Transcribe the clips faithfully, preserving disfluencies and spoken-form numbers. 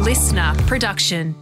listener production.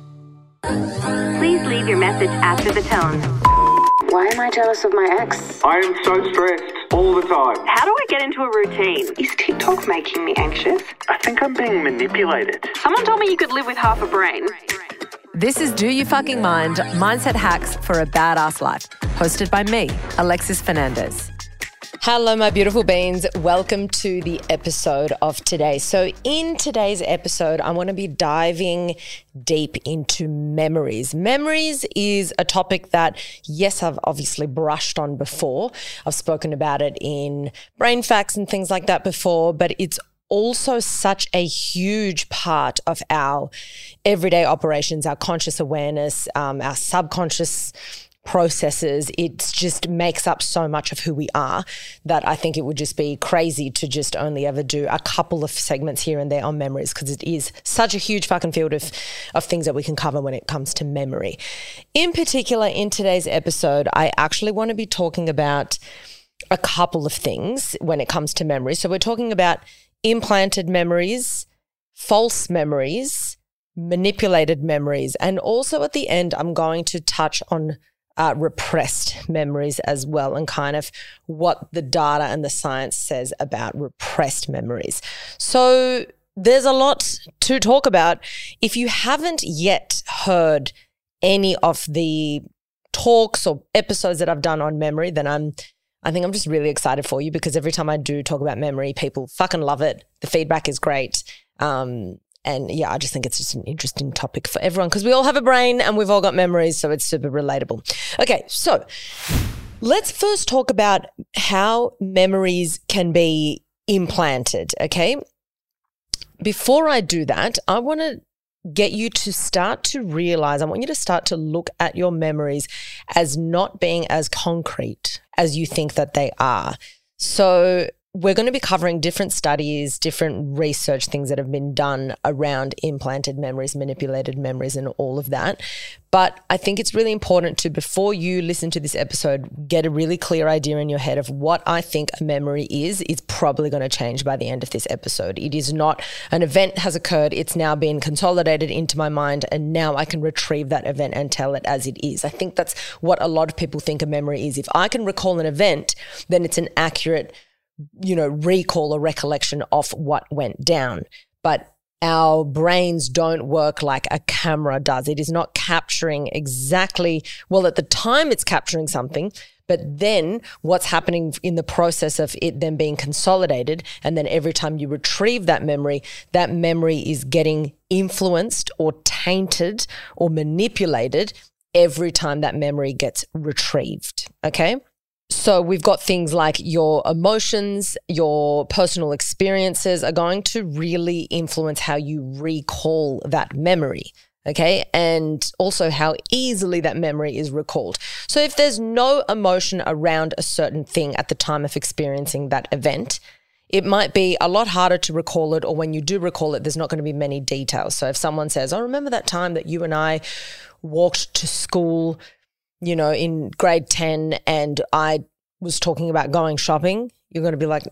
Please leave your message after the tone. Why am I jealous of my ex? I am so stressed all the time. How do I get into a routine? Is TikTok making me anxious? I think I'm being manipulated. Someone told me you could live with half a brain. This is Do You Fucking Mind? Mindset Hacks for a Badass Life, hosted by me, Alexis Fernandez. Hello, my beautiful beans. Welcome to the episode of today. So in today's episode, I want to be diving deep into memories. Memories is a topic that, yes, I've obviously brushed on before. I've spoken about it in brain facts and things like that before, but it's also such a huge part of our everyday operations, our conscious awareness, um, our subconscious processes. It just makes up so much of who we are that I think it would just be crazy to just only ever do a couple of segments here and there on memories, because it is such a huge fucking field of, of things that we can cover when it comes to memory. In particular, in today's episode, I actually want to be talking about a couple of things when it comes to memory. So we're talking about implanted memories, false memories, manipulated memories, and also at the end, I'm going to touch on Uh, repressed memories as well, and kind of what the data and the science says about repressed memories. So there's a lot to talk about. If you haven't yet heard any of the talks or episodes that I've done on memory, then I'm I think I'm just really excited for you, because every time I do talk about memory, people fucking love it. The feedback is great. Um, And yeah, I just think it's just an interesting topic for everyone, because we all have a brain and we've all got memories, so it's super relatable. Okay, so let's first talk about how memories can be implanted, okay? Before I do that, I want to get you to start to realize, I want you to start to look at your memories as not being as concrete as you think that they are. So we're going to be covering different studies, different research, things that have been done around implanted memories, manipulated memories, and all of that. But I think it's really important to, before you listen to this episode, get a really clear idea in your head of what I think a memory is. It's probably going to change by the end of this episode. It is not an event has occurred. It's now been consolidated into my mind, and now I can retrieve that event and tell it as it is. I think that's what a lot of people think a memory is. If I can recall an event, then it's an accurate, you know, recall or recollection of what went down. But our brains don't work like a camera does. It is not capturing exactly, well, at the time it's capturing something, but then what's happening in the process of it then being consolidated, and then every time you retrieve that memory, that memory is getting influenced or tainted or manipulated every time that memory gets retrieved, okay? So we've got things like your emotions, your personal experiences are going to really influence how you recall that memory, okay? And also how easily that memory is recalled. So if there's no emotion around a certain thing at the time of experiencing that event, it might be a lot harder to recall it, or when you do recall it, there's not going to be many details. So if someone says, I remember that time that you and I walked to school, you know, in grade ten, and I was talking about going shopping, you're going to be like,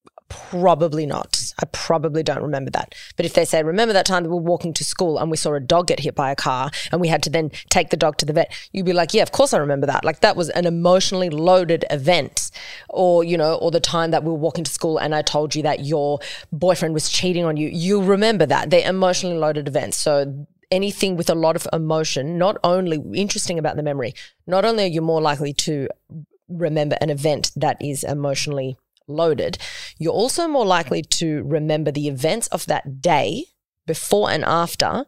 probably not. I probably don't remember that. But if they say, remember that time that we were walking to school and we saw a dog get hit by a car and we had to then take the dog to the vet, you'd be like, yeah, of course I remember that. Like, that was an emotionally loaded event. Or, you know, or the time that we were walking to school and I told you that your boyfriend was cheating on you, you'll remember that. They're emotionally loaded events. So anything with a lot of emotion, not only, interesting about the memory, not only are you more likely to remember an event that is emotionally loaded, you're also more likely to remember the events of that day, before and after,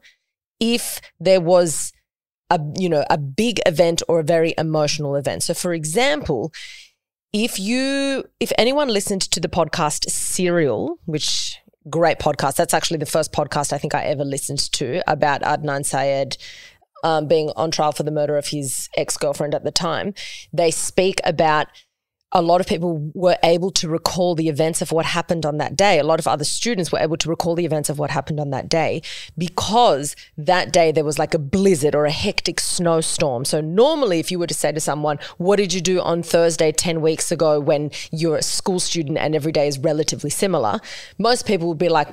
if there was a, you know, a big event or a very emotional event. So for example, if you, if anyone listened to the podcast Serial, which great podcast, that's actually the first podcast I think I ever listened to about Adnan Syed um, being on trial for the murder of his ex-girlfriend at the time. They speak about a lot of people were able to recall the events of what happened on that day. A lot of other students were able to recall the events of what happened on that day because that day there was like a blizzard or a hectic snowstorm. So normally if you were to say to someone, what did you do on Thursday ten weeks ago when you're a school student and every day is relatively similar, most people would be like, well,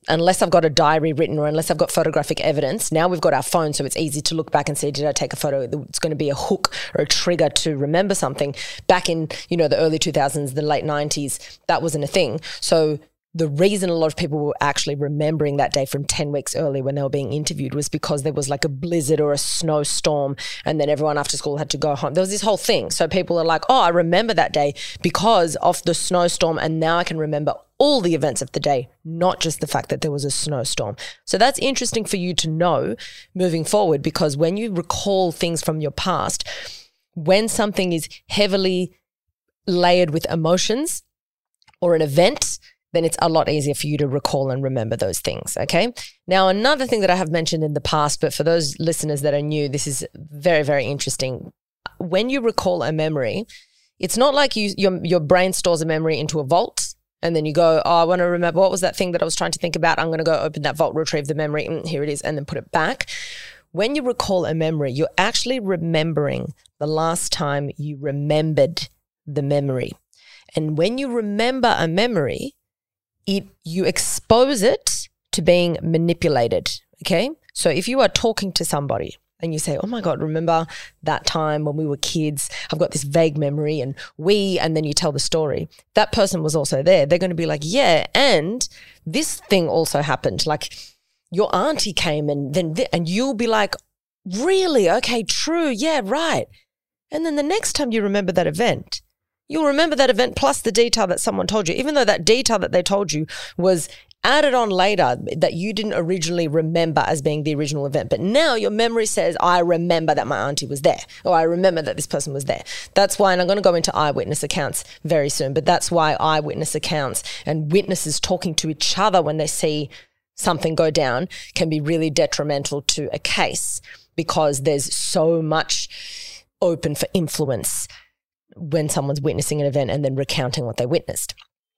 unless I've got a diary written or unless I've got photographic evidence. Now we've got our phone, so it's easy to look back and see, did I take a photo? It's going to be a hook or a trigger to remember something. Back in, you know, the early two thousands, the late nineties, that wasn't a thing. So the reason a lot of people were actually remembering that day from ten weeks early when they were being interviewed was because there was like a blizzard or a snowstorm, and then everyone after school had to go home. There was this whole thing. So people are like, oh, I remember that day because of the snowstorm, and now I can remember all the events of the day, not just the fact that there was a snowstorm. So that's interesting for you to know moving forward, because when you recall things from your past, when something is heavily layered with emotions or an event, then it's a lot easier for you to recall and remember those things, okay? Now, another thing that I have mentioned in the past, but for those listeners that are new, this is very, very interesting. When you recall a memory, it's not like you your, your brain stores a memory into a vault and then you go, oh, I want to remember, what was that thing that I was trying to think about? I'm going to go open that vault, retrieve the memory, mm, here it is, and then put it back. When you recall a memory, you're actually remembering the last time you remembered the memory. And when you remember a memory, It, you expose it to being manipulated, okay? So if you are talking to somebody and you say, oh my God, remember that time when we were kids? I've got this vague memory and we, and then you tell the story. That person was also there. They're going to be like, yeah, and this thing also happened. Like your auntie came and then, th- and you'll be like, really? Okay, true. Yeah, right. And then the next time you remember that event, you'll remember that event plus the detail that someone told you, even though that detail that they told you was added on later that you didn't originally remember as being the original event. But now your memory says, I remember that my auntie was there, or I remember that this person was there. That's why, and I'm going to go into eyewitness accounts very soon, but that's why eyewitness accounts and witnesses talking to each other when they see something go down can be really detrimental to a case, because there's so much open for influence when someone's witnessing an event and then recounting what they witnessed.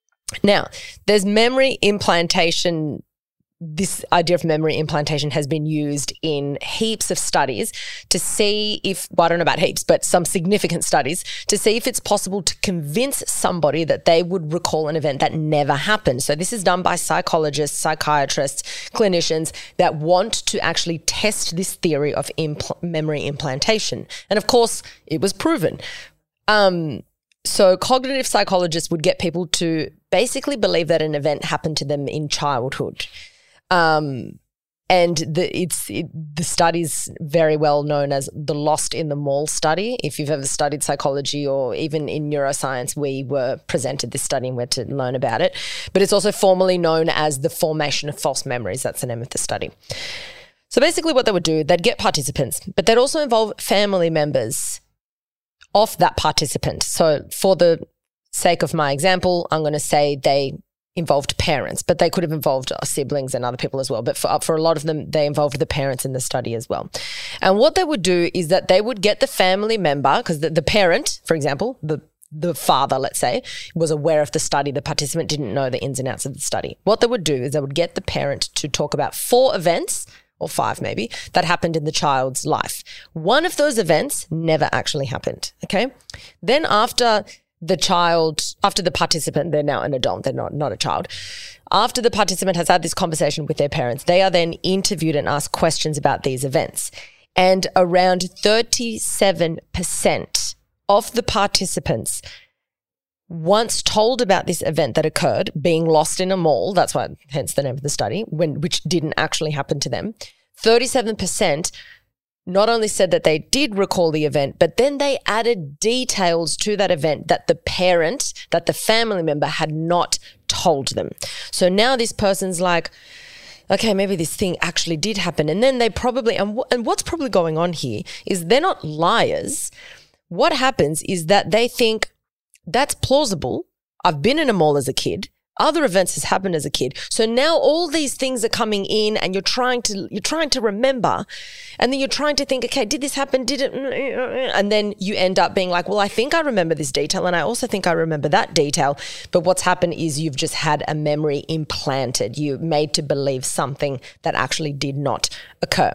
Now, there's memory implantation. This idea of memory implantation has been used in heaps of studies to see if, well, I don't know about heaps, but some significant studies to see if it's possible to convince somebody that they would recall an event that never happened. So this is done by psychologists, psychiatrists, clinicians that want to actually test this theory of impl- memory implantation. And of course, it was proven. Um, so cognitive psychologists would get people to basically believe that an event happened to them in childhood. Um, and the, it's, it, the study's very well known as the Lost in the Mall study. If you've ever studied psychology or even in neuroscience, we were presented this study and we had to learn about it. But it's also formally known as the formation of false memories. That's the name of the study. So basically what they would do, they'd get participants, but they'd also involve family members of that participant. So for the sake of my example, I'm going to say they involved parents, but they could have involved siblings and other people as well. But for, for a lot of them, they involved the parents in the study as well. And what they would do is that they would get the family member, because the, the parent, for example, the the father, let's say, was aware of the study. The participant didn't know the ins and outs of the study. What they would do is they would get the parent to talk about four events, or five maybe, that happened in the child's life. One of those events never actually happened, okay? Then after the child, after the participant, they're now an adult, they're not, not a child. After the participant has had this conversation with their parents, they are then interviewed and asked questions about these events. And around thirty-seven percent of the participants, once told about this event that occurred, being lost in a mall, that's why, hence the name of the study, when which didn't actually happen to them, thirty-seven percent not only said that they did recall the event, but then they added details to that event that the parent, that the family member had not told them. So now this person's like, okay, maybe this thing actually did happen. And then they probably, and, w- and what's probably going on here is they're not liars. What happens is that they think, that's plausible. I've been in a mall as a kid. Other events has happened as a kid. So now all these things are coming in and you're trying to you're trying to remember, and then you're trying to think, okay, did this happen? Did it? And then you end up being like, well, I think I remember this detail and I also think I remember that detail. But what's happened is you've just had a memory implanted. You're made to believe something that actually did not occur.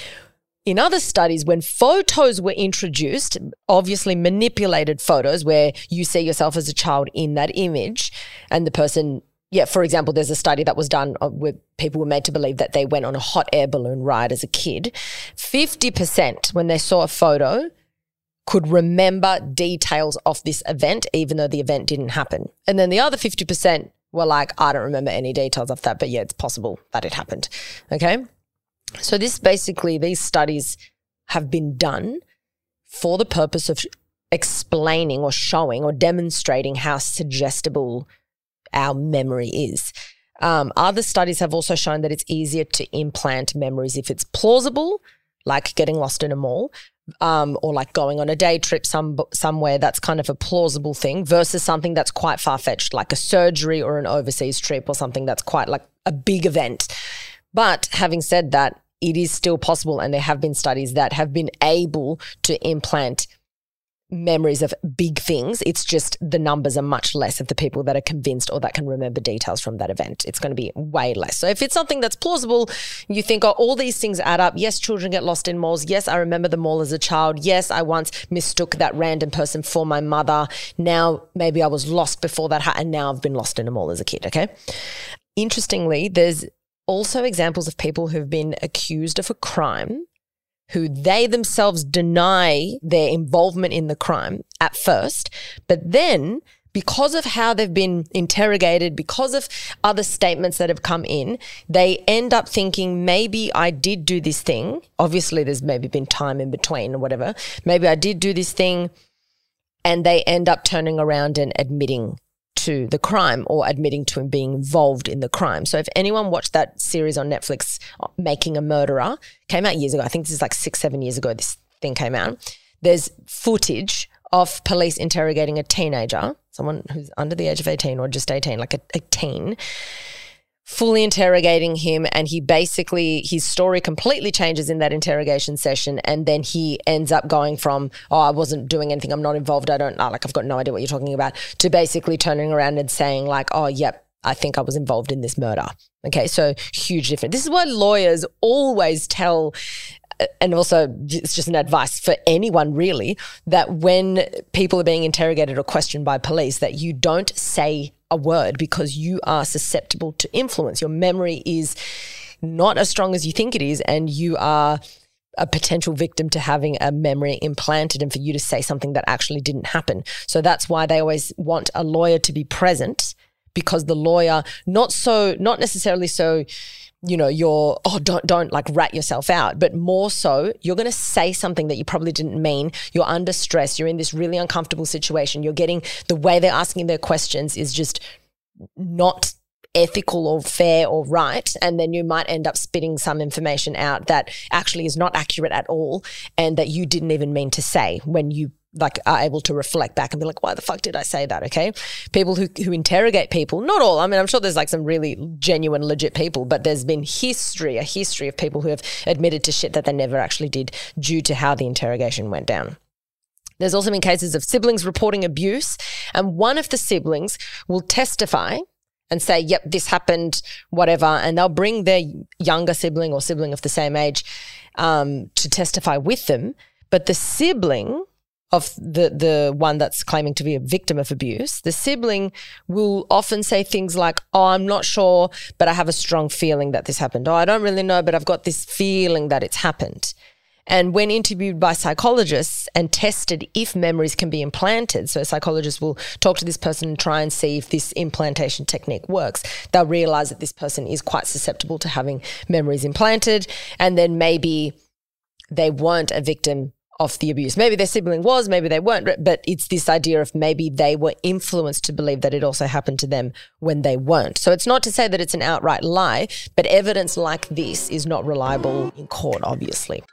In other studies, when photos were introduced, obviously manipulated photos where you see yourself as a child in that image and the person yeah, for example, there's a study that was done where people were made to believe that they went on a hot air balloon ride as a kid. fifty percent when they saw a photo could remember details of this event, even though the event didn't happen. And then the other fifty percent were like, I don't remember any details of that, but yeah, it's possible that it happened. Okay. So this basically, these studies have been done for the purpose of explaining or showing or demonstrating how suggestible our memory is. Um, other studies have also shown that it's easier to implant memories if it's plausible, like getting lost in a mall, um, or like going on a day trip some somewhere. That's kind of a plausible thing versus something that's quite far-fetched, like a surgery or an overseas trip or something that's quite like a big event. But having said that, it is still possible, and there have been studies that have been able to implant memories of big things. It's just the numbers are much less of the people that are convinced or that can remember details from that event. It's going to be way less. So if it's something that's plausible, you think, oh, all these things add up. Yes, children get lost in malls. Yes, I remember the mall as a child. Yes, I once mistook that random person for my mother. Now maybe I was lost before that ha- and now I've been lost in a mall as a kid, okay? Interestingly, there's also examples of people who've been accused of a crime who they themselves deny their involvement in the crime at first, but then because of how they've been interrogated, because of other statements that have come in, they end up thinking, maybe I did do this thing. Obviously, there's maybe been time in between or whatever. Maybe I did do this thing, and they end up turning around and admitting to the crime or admitting to him being involved in the crime. So if anyone watched that series on Netflix, Making a Murderer, came out years ago. I think this is like six, seven years ago this thing came out. There's footage of police interrogating a teenager, someone who's under the age of eighteen or just eighteen, like a, a teen, fully interrogating him, and he basically, his story completely changes in that interrogation session, and then he ends up going from, oh, I wasn't doing anything, I'm not involved, I don't know, like I've got no idea what you're talking about, to basically turning around and saying like, oh, yep, I think I was involved in this murder. Okay, so huge difference. This is why lawyers always tell, and also it's just an advice for anyone really, that when people are being interrogated or questioned by police, that you don't say a word because you are susceptible to influence. Your memory is not as strong as you think it is, and you are a potential victim to having a memory implanted and for you to say something that actually didn't happen. So that's why they always want a lawyer to be present, because the lawyer, not so, not necessarily so, you know, you're, oh, don't, don't like rat yourself out, but more so you're going to say something that you probably didn't mean. You're under stress. You're in this really uncomfortable situation. You're getting, the way they're asking their questions is just not ethical or fair or right. And then you might end up spitting some information out that actually is not accurate at all and that you didn't even mean to say when you like are able to reflect back and be like, why the fuck did I say that? Okay. People who, who interrogate people, not all, I mean, I'm sure there's like some really genuine, legit people, but there's been history, a history of people who have admitted to shit that they never actually did due to how the interrogation went down. There's also been cases of siblings reporting abuse, and one of the siblings will testify and say, yep, this happened, whatever, and they'll bring their younger sibling or sibling of the same age um, to testify with them. But the sibling of the the one that's claiming to be a victim of abuse, the sibling will often say things like, oh, I'm not sure, but I have a strong feeling that this happened. Oh, I don't really know, but I've got this feeling that it's happened. And when interviewed by psychologists and tested if memories can be implanted, so psychologists will talk to this person and try and see if this implantation technique works, they'll realize that this person is quite susceptible to having memories implanted, and then maybe they weren't a victim of the abuse. Maybe their sibling was, maybe they weren't, but it's this idea of maybe they were influenced to believe that it also happened to them when they weren't. So it's not to say that it's an outright lie, but evidence like this is not reliable in court, obviously.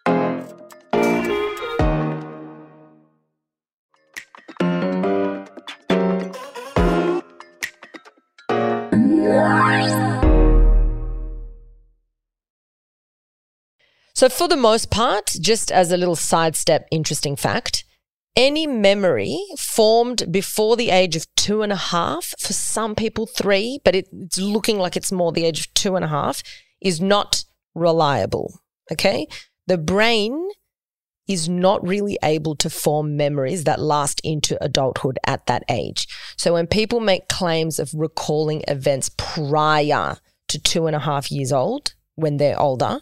So for the most part, just as a little sidestep, interesting fact, any memory formed before the age of two and a half, for some people three, but it, it's looking like it's more the age of two and a half, is not reliable, okay? The brain is not really able to form memories that last into adulthood at that age. So when people make claims of recalling events prior to two and a half years old, when they're older,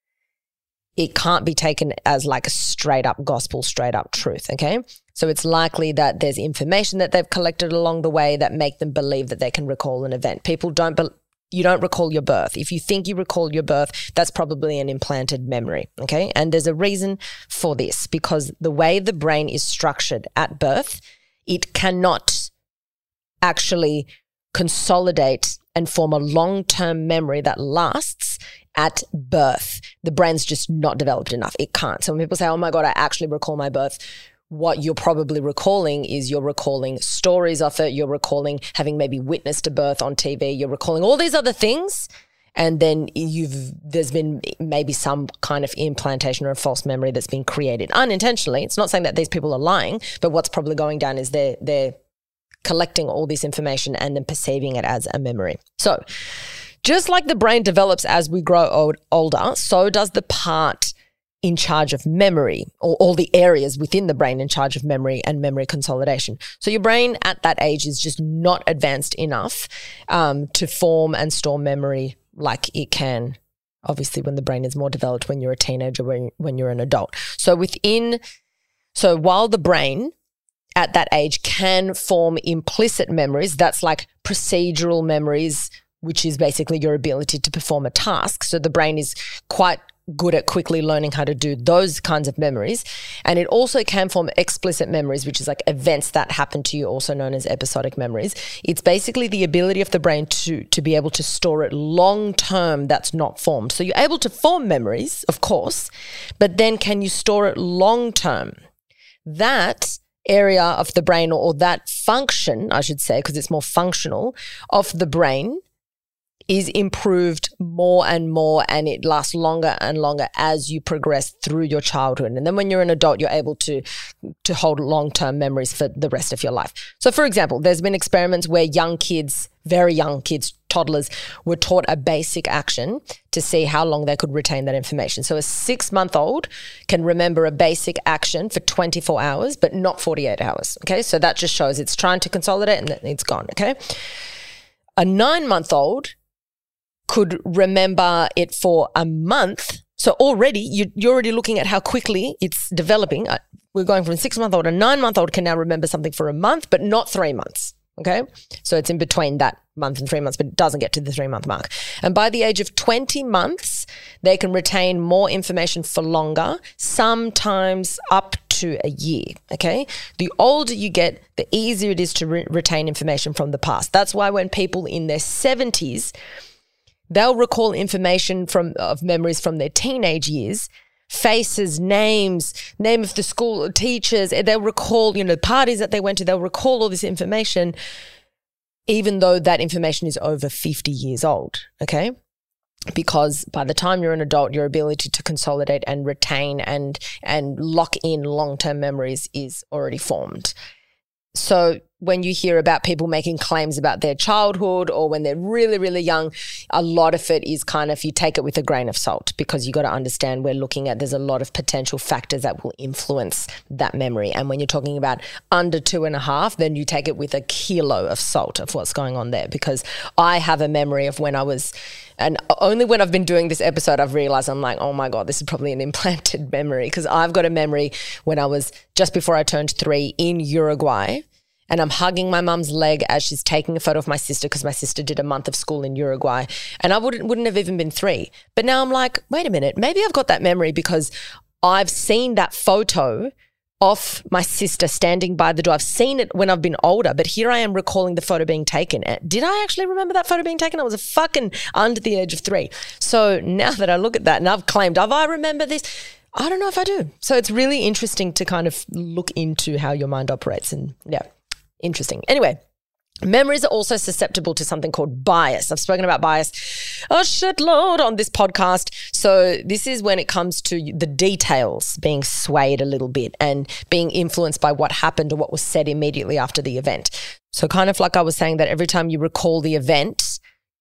it can't be taken as like a straight up gospel, straight up truth, okay? So it's likely that there's information that they've collected along the way that make them believe that they can recall an event. People don't, be- you don't recall your birth. If you think you recall your birth, that's probably an implanted memory, okay? And there's a reason for this, because the way the brain is structured at birth, it cannot actually consolidate and form a long-term memory that lasts at birth. The brain's just not developed enough. It can't. So when people say, oh my God, I actually recall my birth, what you're probably recalling is you're recalling stories of it. You're recalling having maybe witnessed a birth on T V. You're recalling all these other things. And then you've there's been maybe some kind of implantation or a false memory that's been created unintentionally. It's not saying that these people are lying, but what's probably going down is they're, they're collecting all this information and then perceiving it as a memory. So just like the brain develops as we grow old, older, so does the part in charge of memory, or all the areas within the brain in charge of memory and memory consolidation. So your brain at that age is just not advanced enough um, to form and store memory like it can, obviously, when the brain is more developed when you're a teenager, when, when you're an adult. So within, so while the brain at that age can form implicit memories, that's like procedural memories, which is basically your ability to perform a task. So the brain is quite good at quickly learning how to do those kinds of memories. And it also can form explicit memories, which is like events that happen to you, also known as episodic memories. It's basically the ability of the brain to, to be able to store it long term that's not formed. So you're able to form memories, of course, but then can you store it long term? That area of the brain, or that function, I should say, because it's more functional, of the brain is improved more and more, and it lasts longer and longer as you progress through your childhood. And then when you're an adult, you're able to, to hold long-term memories for the rest of your life. So for example, there's been experiments where young kids, very young kids, toddlers, were taught a basic action to see how long they could retain that information. So a six-month-old can remember a basic action for twenty-four hours, but not forty-eight hours, okay? So that just shows it's trying to consolidate and then it's gone, okay? A nine-month-old could remember it for a month. So already you, you're already looking at how quickly it's developing. We're going from a six-month-old. A nine-month-old can now remember something for a month, but not three months, okay? So it's in between that month and three months, but it doesn't get to the three-month mark. And by the age of twenty months, they can retain more information for longer, sometimes up to a year, okay? The older you get, the easier it is to re- retain information from the past. That's why when people in their seventies, they'll recall information from of memories from their teenage years, faces, names, name of the school, teachers. They'll recall, you know, parties that they went to. They'll recall all this information, even though that information is over fifty years old, okay? Because by the time you're an adult, your ability to consolidate and retain and, and lock in long-term memories is already formed. So when you hear about people making claims about their childhood or when they're really, really young, a lot of it is kind of, you take it with a grain of salt, because you got to understand we're looking at, there's a lot of potential factors that will influence that memory. And when you're talking about under two and a half, then you take it with a kilo of salt of what's going on there, because I have a memory of when I was, and only when I've been doing this episode, I've realized I'm like, oh my God, this is probably an implanted memory, because I've got a memory when I was just before I turned three in Uruguay. And I'm hugging my mum's leg as she's taking a photo of my sister, because my sister did a month of school in Uruguay. And I wouldn't wouldn't have even been three. But now I'm like, wait a minute, maybe I've got that memory because I've seen that photo of my sister standing by the door. I've seen it when I've been older, but here I am recalling the photo being taken. Did I actually remember that photo being taken? I was a fucking under the age of three. So now that I look at that and I've claimed, have I remember this? I don't know if I do. So it's really interesting to kind of look into how your mind operates, and yeah. Interesting. Anyway, memories are also susceptible to something called bias. I've spoken about bias a shitload on this podcast. So this is when it comes to the details being swayed a little bit and being influenced by what happened or what was said immediately after the event. So kind of like I was saying, that every time you recall the event,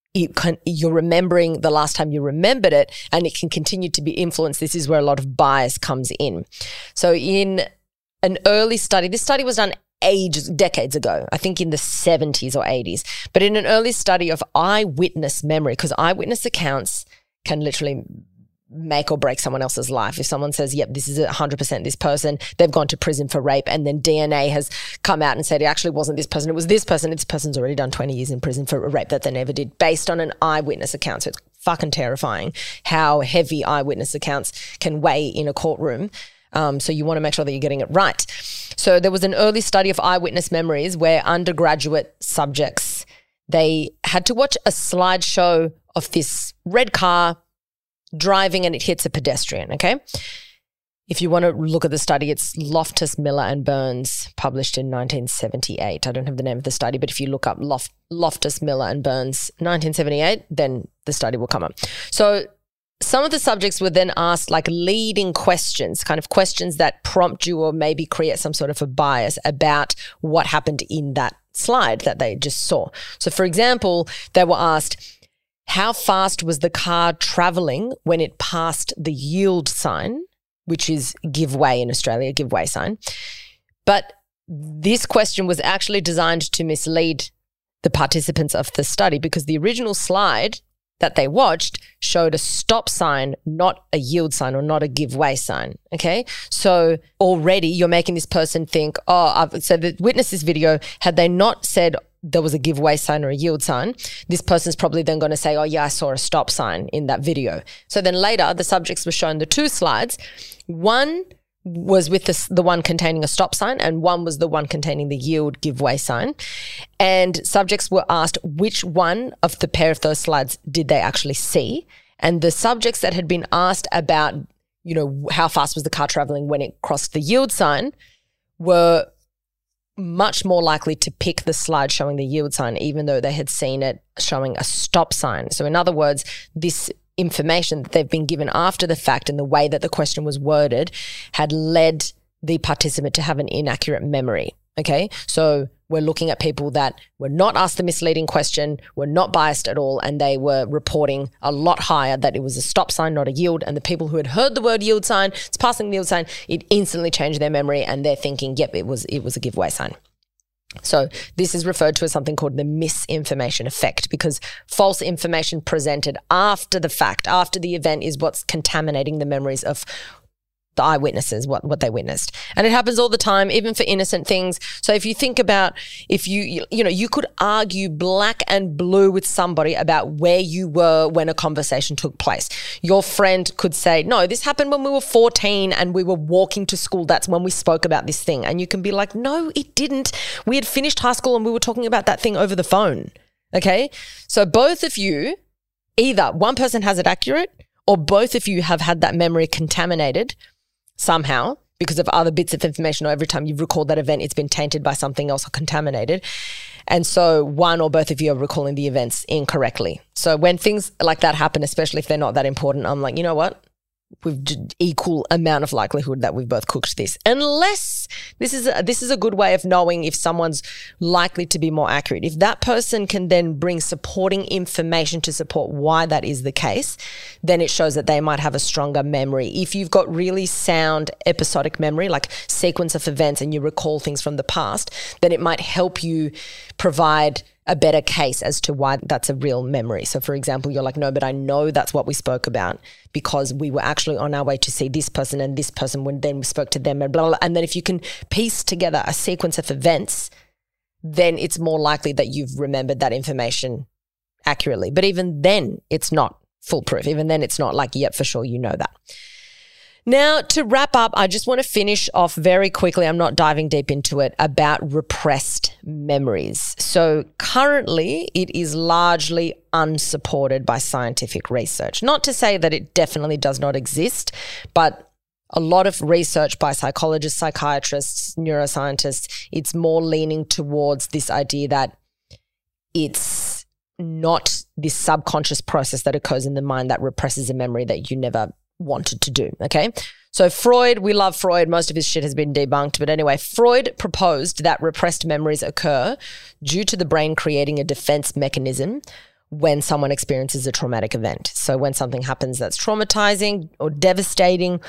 you can, you're remembering the last time you remembered it, and it can continue to be influenced. This is where a lot of bias comes in. So in an early study, this study was done ages, decades ago, I think in the seventies or eighties, but in an early study of eyewitness memory, because eyewitness accounts can literally make or break someone else's life. If someone says, yep, this is one hundred percent this person, they've gone to prison for rape, and then D N A has come out and said it actually wasn't this person, it was this person. This person's already done twenty years in prison for a rape that they never did, based on an eyewitness account. So it's fucking terrifying how heavy eyewitness accounts can weigh in a courtroom. Um, so you want to make sure that you're getting it right. So there was an early study of eyewitness memories where undergraduate subjects, they had to watch a slideshow of this red car driving and it hits a pedestrian, okay? If you want to look at the study, it's Loftus, Miller and Burns, published in nineteen seventy-eight. I don't have the name of the study, but if you look up Lof- Loftus, Miller and Burns, nineteen seventy-eight, then the study will come up. So some of the subjects were then asked like leading questions, kind of questions that prompt you or maybe create some sort of a bias about what happened in that slide that they just saw. So for example, they were asked, how fast was the car traveling when it passed the yield sign, which is give way in Australia, give way sign. But this question was actually designed to mislead the participants of the study, because the original slide that they watched showed a stop sign, not a yield sign or not a give way sign, okay? So already you're making this person think, oh, I've, so the witness this video, had they not said there was a give way sign or a yield sign, this person's probably then going to say, oh yeah, I saw a stop sign in that video. So then later the subjects were shown the two slides. One was with the, the one containing a stop sign, and one was the one containing the yield give way sign. And subjects were asked which one of the pair of those slides did they actually see. And the subjects that had been asked about, you know, how fast was the car traveling when it crossed the yield sign were much more likely to pick the slide showing the yield sign, even though they had seen it showing a stop sign. So in other words, this information that they've been given after the fact and the way that the question was worded had led the participant to have an inaccurate memory, okay? So we're looking at people that were not asked the misleading question, were not biased at all, and they were reporting a lot higher that it was a stop sign, not a yield. And the people who had heard the word yield sign, it's passing the yield sign, it instantly changed their memory, and they're thinking, yep, it was it was a giveaway sign. So this is referred to as something called the misinformation effect, because false information presented after the fact, after the event, is what's contaminating the memories of the eyewitnesses, what, what they witnessed. And it happens all the time, even for innocent things. So if you think about, if you, you, you know, you could argue black and blue with somebody about where you were when a conversation took place. Your friend could say, no, this happened when we were fourteen and we were walking to school. That's when we spoke about this thing. And you can be like, no, it didn't. We had finished high school and we were talking about that thing over the phone. Okay. So both of you, either one person has it accurate or both of you have had that memory contaminated somehow because of other bits of information, or every time you've recalled that event, it's been tainted by something else or contaminated. And so one or both of you are recalling the events incorrectly. So when things like that happen, especially if they're not that important, I'm like, you know what? We've equal amount of likelihood that we've both cooked this. Unless this is a, this is a good way of knowing if someone's likely to be more accurate. If that person can then bring supporting information to support why that is the case, then it shows that they might have a stronger memory. If you've got really sound episodic memory, like sequence of events, and you recall things from the past, then it might help you provide a better case as to why that's a real memory. So for example, you're like, no, but I know that's what we spoke about because we were actually on our way to see this person and this person when then we spoke to them and blah, blah, blah. And then if you can piece together a sequence of events, then it's more likely that you've remembered that information accurately. But even then, it's not foolproof. Even then, it's not like, yep, for sure, you know that. Now, to wrap up, I just want to finish off very quickly, I'm not diving deep into it, about repressed memories. So currently, it is largely unsupported by scientific research. Not to say that it definitely does not exist, but a lot of research by psychologists, psychiatrists, neuroscientists, it's more leaning towards this idea that it's not this subconscious process that occurs in the mind that represses a memory that you never wanted to do, okay? So Freud, we love Freud. Most of his shit has been debunked. But anyway, Freud proposed that repressed memories occur due to the brain creating a defense mechanism when someone experiences a traumatic event. So when something happens that's traumatizing or devastating,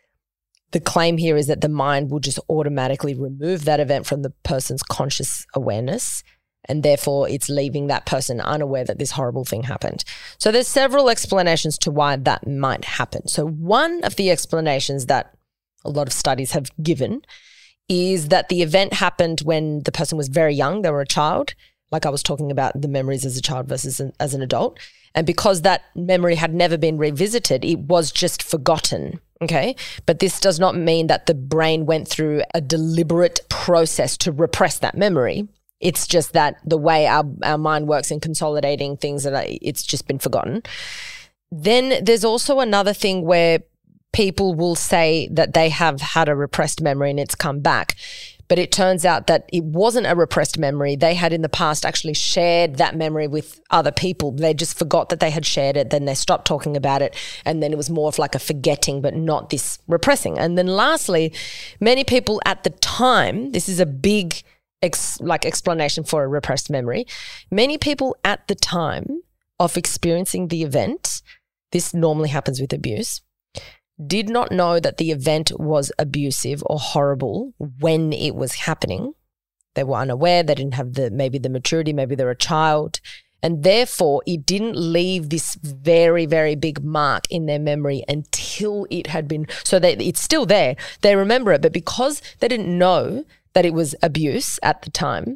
the claim here is that the mind will just automatically remove that event from the person's conscious awareness, and therefore it's leaving that person unaware that this horrible thing happened. So there's several explanations to why that might happen. So one of the explanations that a lot of studies have given is that the event happened when the person was very young, they were a child, like I was talking about the memories as a child versus an, as an adult. And because that memory had never been revisited, it was just forgotten, okay? But this does not mean that the brain went through a deliberate process to repress that memory. It's just that the way our, our mind works in consolidating things, that it's just been forgotten. Then there's also another thing where people will say that they have had a repressed memory and it's come back. But it turns out that it wasn't a repressed memory. They had in the past actually shared that memory with other people. They just forgot that they had shared it. Then they stopped talking about it. And then it was more of like a forgetting, but not this repressing. And then lastly, many people at the time, this is a big ex, like explanation for a repressed memory. Many people at the time of experiencing the event, this normally happens with abuse, did not know that the event was abusive or horrible when it was happening. They were unaware. They didn't have the maybe the maturity. Maybe they're a child. And therefore, it didn't leave this very, very big mark in their memory until it had been, so that it's still there. They remember it, but because they didn't know that it was abuse at the time,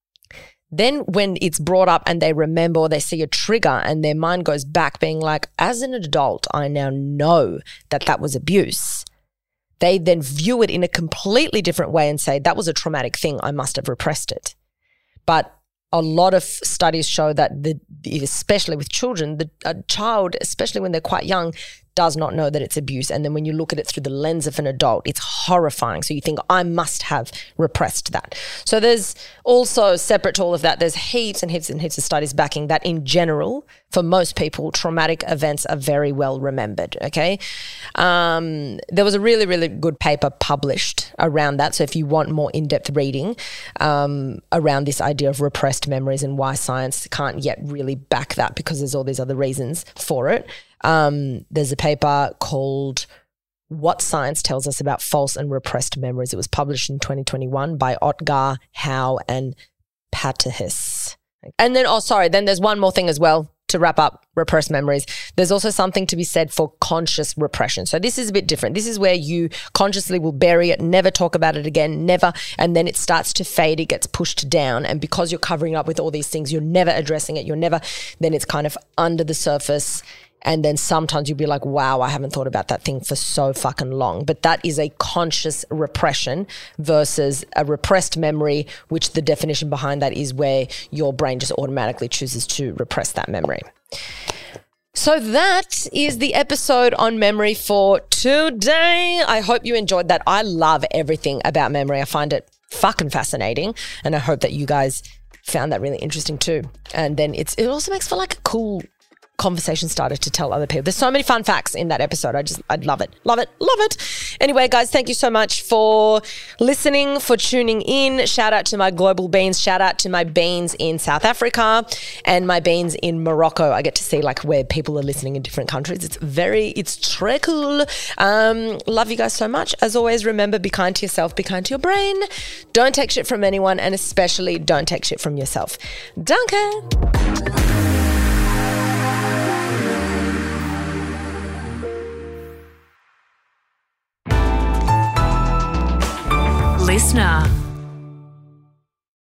then when it's brought up and they remember or they see a trigger and their mind goes back being like, as an adult, I now know that that was abuse. They then view it in a completely different way and say, that was a traumatic thing. I must have repressed it. But a lot of studies show that, the, especially with children, the, a child, especially when they're quite young, does not know that it's abuse. And then when you look at it through the lens of an adult, it's horrifying. So you think, I must have repressed that. So there's also, separate to all of that, there's heaps and heaps and heaps of studies backing that in general, for most people, traumatic events are very well remembered, okay? Um, there was a really, really good paper published around that. So if you want more in-depth reading um, around this idea of repressed memories and why science can't yet really back that, because there's all these other reasons for it, Um, there's a paper called What Science Tells Us About False and Repressed Memories. It was published in twenty twenty-one by Otgar, Howe, and Patahis. And then, oh, sorry, then there's one more thing as well to wrap up repressed memories. There's also something to be said for conscious repression. So this is a bit different. This is where you consciously will bury it, never talk about it again, never, and then it starts to fade, it gets pushed down, and because you're covering up with all these things, you're never addressing it, you're never, then it's kind of under the surface. And then sometimes you'll be like, wow, I haven't thought about that thing for so fucking long. But that is a conscious repression versus a repressed memory, which the definition behind that is where your brain just automatically chooses to repress that memory. So that is the episode on memory for today. I hope you enjoyed that. I love everything about memory. I find it fucking fascinating. And I hope that you guys found that really interesting too. And then it's it also makes for like a cool conversation starter to tell other people. There's so many fun facts in that episode. I just, I'd love it. Love it. Love it. Anyway, guys, thank you so much for listening, for tuning in. Shout out to my global beans. Shout out to my beans in South Africa and my beans in Morocco. I get to see like where people are listening in different countries. It's very, it's très cool. Um, love you guys so much. As always, remember, be kind to yourself, be kind to your brain. Don't take shit from anyone, and especially don't take shit from yourself. Danke. Listener.